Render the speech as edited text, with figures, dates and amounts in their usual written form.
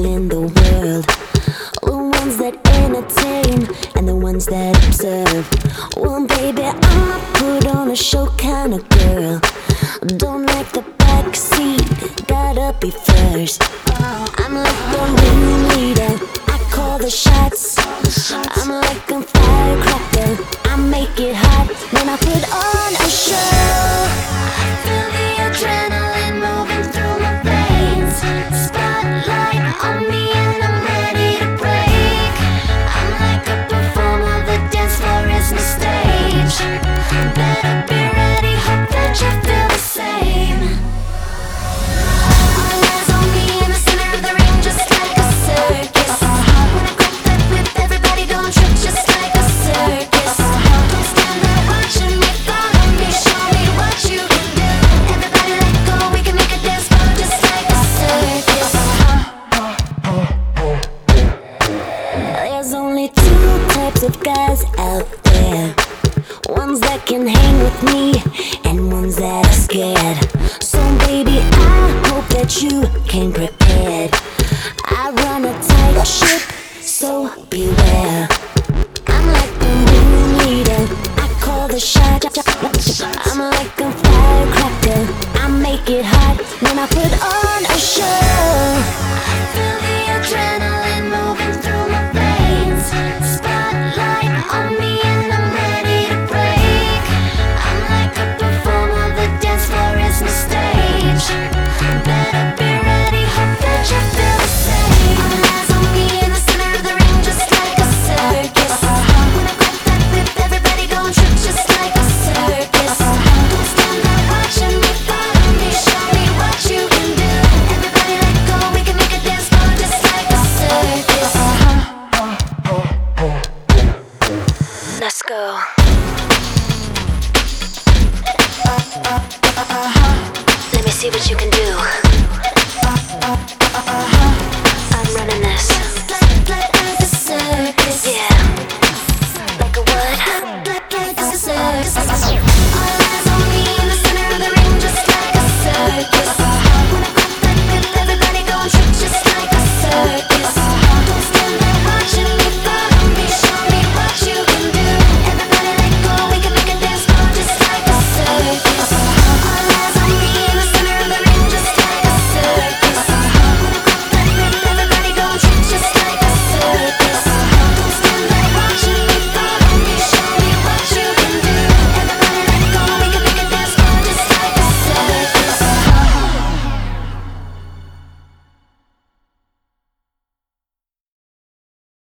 people in the world, the ones that entertain and the ones that observe. Well, baby, I'm a put on a show kind of girl. Don't like the back seat, gotta be first. I'm like the ringleader, I call the shots. I'm like a firecracker, I make it hot when I put on a show. I feel the adrenaline moving through my veins. Spotlight on me and I'm ready to break. I'm like a performer, the dance floor is my stage. Better be ready, hope that you feel the same. All eyes on me in the center of the ring, just like a circus. When I grab that whip, everybody don't trip, just like a circus. Don't stand there watching me, follow me, show me what you can do. Everybody let go, we can make a dance floor just like a circus. There's only two types of guys out there, ones that can hang with me and ones that are scared. So baby, I hope that you came prepared. I run a tight ship, so beware. I'm like the ringleader, I call the shot. I'm like a firecracker, I make it hot when I put on a show. I feel the adrenaline moving through my veins. Spotlight on me and I'm ready to break. I'm like a performer, the dance floor is my stage. Better be ready, hope that you feel the same. All eyes on me in the center of the ring, just like a circus. When I grab that whip, everybody don't trip, just like a circus. Don't stand there watching me, follow me, show me what you can do. Everybody let go, we can make a dance floor just like a circus. Let's go. Let me see what you can do.